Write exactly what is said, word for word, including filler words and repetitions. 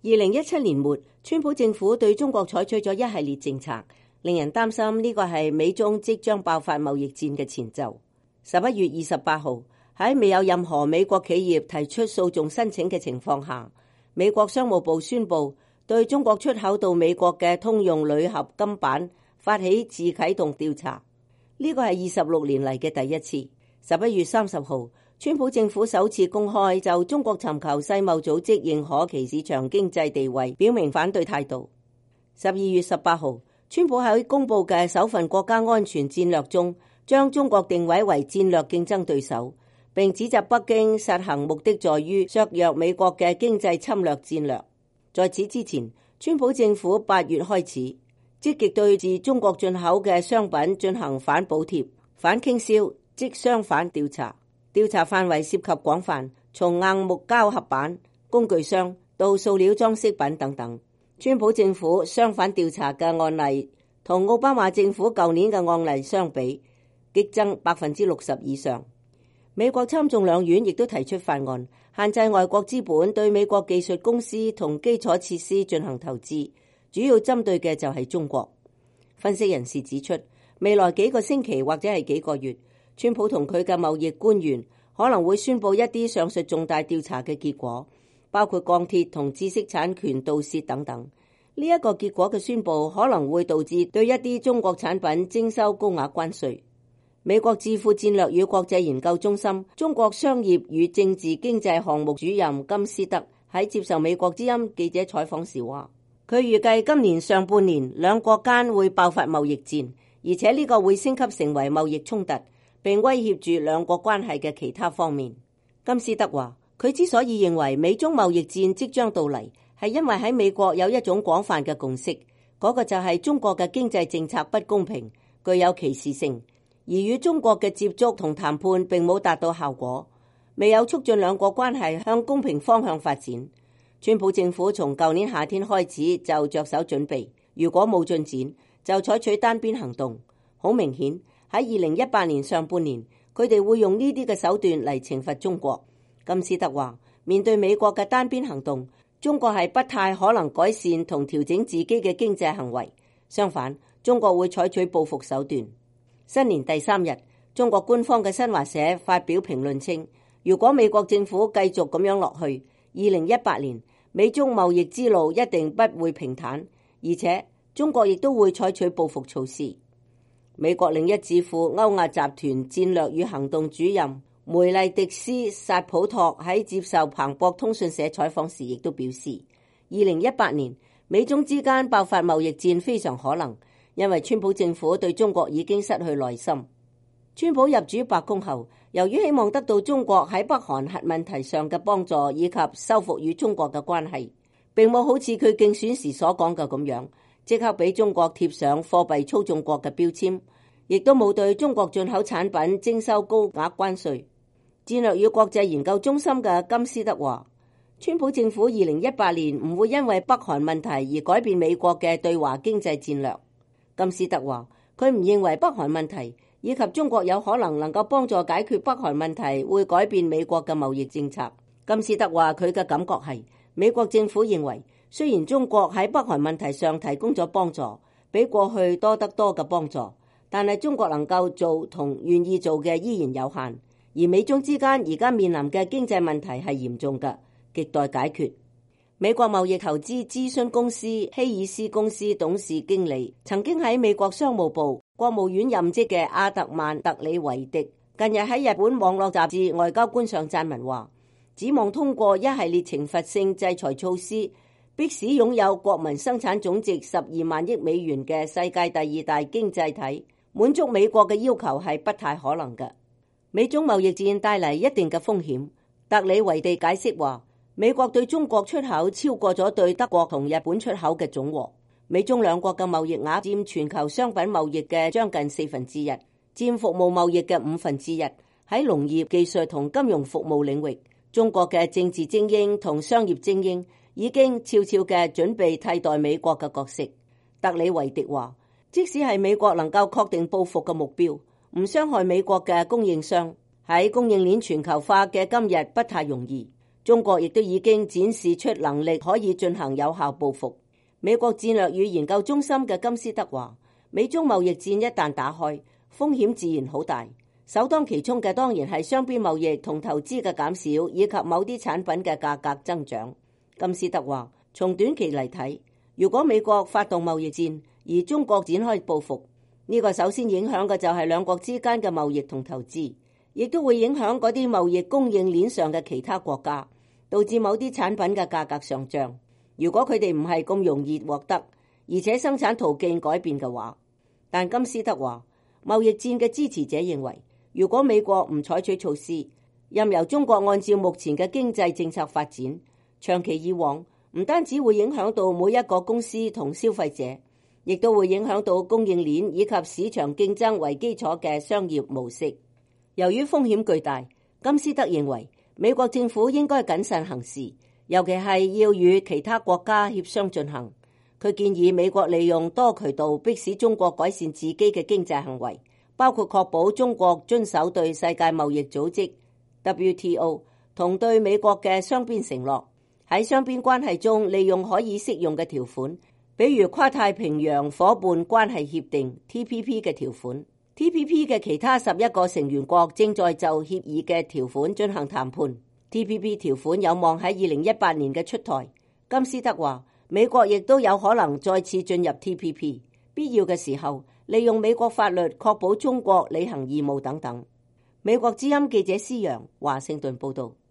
二零一七年末，川普政府對中國採取咗一系列政策，令人擔心呢個係美中即將爆發貿易戰嘅前奏。十一月二十八號，喺未有任何美國企業提出訴訟申請嘅情況下，美國商務部宣布對中國出口到美國嘅通用鋁合金板發起自啟動調查。呢個係二十六年嚟嘅第一次。十一月三十號，川普政府首次公開就中國尋求世貿組織認可其市場經濟地位表明反對態度。十二月十八號，川普喺公布嘅首份國家安全戰略中，將中國定位為戰略競爭對手，並指責北京實行目的在於削弱美國嘅經濟侵略戰略。在此之前，川普政府八月開始積極對自中國進口嘅商品進行反補貼、反傾銷、即商反調查。調查範圍涉及廣泛，從硬木膠合板、工具箱到塑料裝飾品等等。川普政府商反調查嘅案例同奧巴馬政府舊年嘅案例相比，激增百分之六十以上。美國參眾兩院亦都提出法案，限制外國資本對美國技術公司同基礎設施進行投資，主要針對嘅就係中國。分析人士指出，未來幾個星期或者係幾個月，川普同佢嘅貿易官員可能會宣布一啲上述重大調查嘅結果，包括鋼鐵同知識產權盜竊等等。呢一個結果嘅宣布可能會導致對一啲中國產品徵收高額關稅。美國智庫戰略與國際研究中心中國商業與政治經濟項目主任金斯德喺接受美國之音記者採訪時話，佢預計今年上半年兩國間會爆發貿易戰，而且呢個會升級成為貿易衝突，並威脅住兩國關係嘅其他方面。金斯德話，佢之所以認為美中貿易戰即將到嚟，係因為喺美國有一種廣泛嘅共識，嗰個就係中國嘅經濟政策不公平，具有歧視性，而與中國嘅接觸同談判並冇達到效果，未有促進兩國關係向公平方向發展。川普政府從舊年夏天開始就着手準備，如果冇進展，就採取單邊行動。好明顯，喺二零一八年上半年，佢哋會用呢啲嘅手段嚟懲罰中國。金斯德話，面對美國嘅單邊行動，中國係不太可能改善同調整自己嘅經濟行為，相反，中國會採取報復手段。新年第三日，中國官方嘅新華社發表評論稱，如果美國政府繼續咁樣落去，二零一八年美中貿易之路一定不會平坦，而且中國亦都會採取報復措施。美國另一智庫歐亞集團戰略與行動主任梅麗迪斯薩普托喺接受彭博通訊社採訪時亦都表示，二零一八年美中之間爆發貿易戰非常可能，因為川普政府對中國已經失去耐心。川普入主白宮後，由於希望得到中國喺北韓核問題上嘅幫助以及修復與中國嘅關係，並冇好似佢競選時所講嘅咁樣，即刻俾中國貼上貨幣操縱國嘅標籤，亦都冇對中國進口產品徵收高額關稅。戰略與國際研究中心嘅金斯德話，川普政府二零一八年唔會因為北韓問題而改變美國嘅對華經濟戰略。金斯德話，佢唔認為北韓問題以及中國有可能能夠幫助解決北韓問題會改變美國嘅貿易政策。金斯德話，佢嘅感覺係美國政府認為，雖然中國喺北韓問題上提供咗幫助，比過去多得多嘅幫助，但係中國能夠做同願意做嘅依然有限，而美中之間而家面臨嘅經濟問題係嚴重嘅，亟待解決。美國貿易投資諮詢公司希爾斯公司董事經理，曾經喺美國商務部、國務院任職嘅阿特曼特里維迪，近日喺日本網絡雜誌《外交官》上撰文話，指望通過一系列懲罰性制裁措施，迫使擁有國民生產總值十二萬億美元嘅世界第二大經濟體滿足美國嘅要求係不太可能嘅。美中貿易戰帶嚟一定嘅風險。特里維地解釋話，美國對中國出口超過咗對德國同日本出口嘅總和。美中兩國嘅貿易額佔全球商品貿易嘅將近四分之一，佔服務貿易嘅五分之一。喺農業、技術同金融服務領域，中國嘅政治精英同商業精英已經悄悄嘅準備替代美國嘅角色。特里維迪話，即使係美國能夠確定報復嘅目標，唔傷害美國嘅供應商，喺供應鏈全球化嘅今日不太容易。 中國亦都已經展示出能力可以進行有效報復。美國戰略與研究中心嘅金斯德話，美中貿易戰一旦打開，風險自然好大，首當其衝嘅當然係雙邊貿易同投資嘅減少，以及某啲產品嘅價格增長。金斯德話，從短期嚟睇，如果美國發動貿易戰，而中國展開報復，呢個首先影響嘅就係兩國之間嘅貿易同投資，亦都會影響嗰啲貿易供應鏈上嘅其他國家，導致某啲產品嘅價格上漲。如果佢哋唔係咁容易獲得，而且生產途徑改變嘅話，但金斯德話，貿易戰嘅支持者認為，如果美國唔採取措施，任由中國按照目前嘅經濟政策發展，長期以往，唔單止會影響到每一個公司同消費者，亦都會影響到供應鏈以及市場競爭為基礎嘅商業模式。由於風險巨大，金斯德認為美國政府應該謹慎行事，尤其係要與其他國家協商進行。佢建議美國利用多渠道迫使中國改善自己嘅經濟行為，包括確保中國遵守對世界貿易組織 W T O 同對美國嘅雙邊承諾。喺雙邊關係中利用可以適用嘅條款，比如跨太平洋夥伴關係協定 T P P 嘅條款。T P P 嘅其他十一個成員國正在就協議嘅條款進行談判。T P P 條款有望喺二零一八年嘅出台。金斯德話，美國亦都有可能再次進入 T P P， 必要嘅時候利用美國法律確保中國履行義務等等。美國之音記者施洋華盛頓報道。